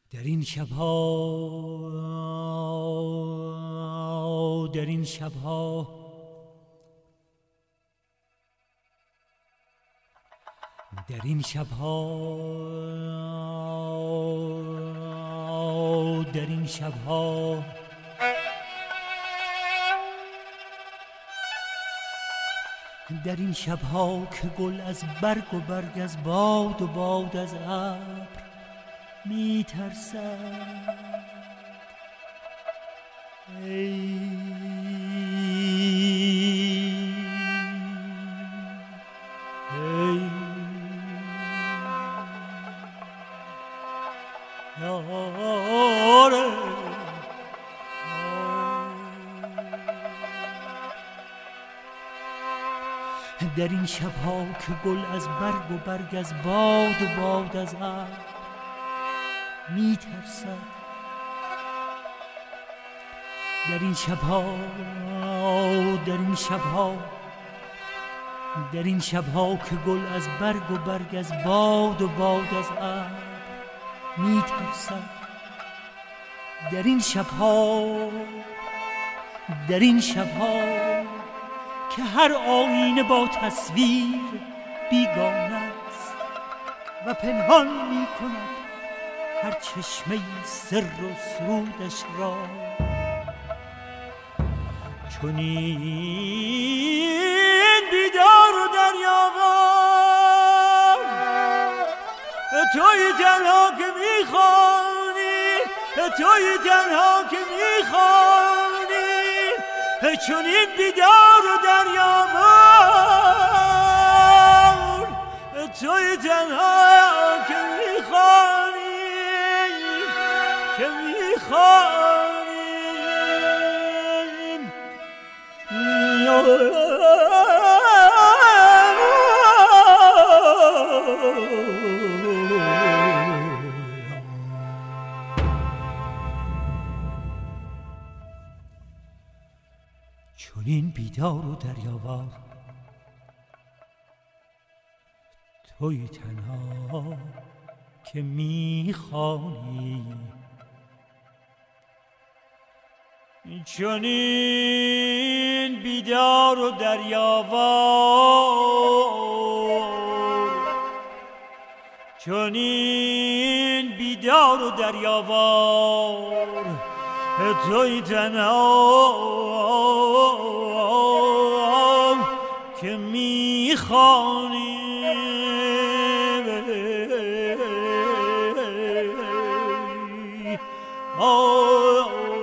در این شبها در این شبها در این شبها در این شبها در این شبها که گل از برگ و برگ از باد و باد از ابر می ترسد در این شبها که گل از برگ و برگ از باد و باد از ابر می ترسد در این شبها در این شبها در این شبها که گل از برگ و برگ از باد و باد از ابر می ترسد در این شبها در این شبها که هر آینه با تصویر بیگانه است و پنهان می کند هر چشمه سر و سرودش را چنین بیدار و دریاوار توی تنها که میخوانی توی تنها که میخوانی چنین بیدار و دریاوار توی تنها که میخوانی که میخوانی چنین بیدار و دریاوار توی تنها که میخوانی چنین بیدار و دریاوار چنین بیدار و دریاوار توی تنها که میخوانی Oh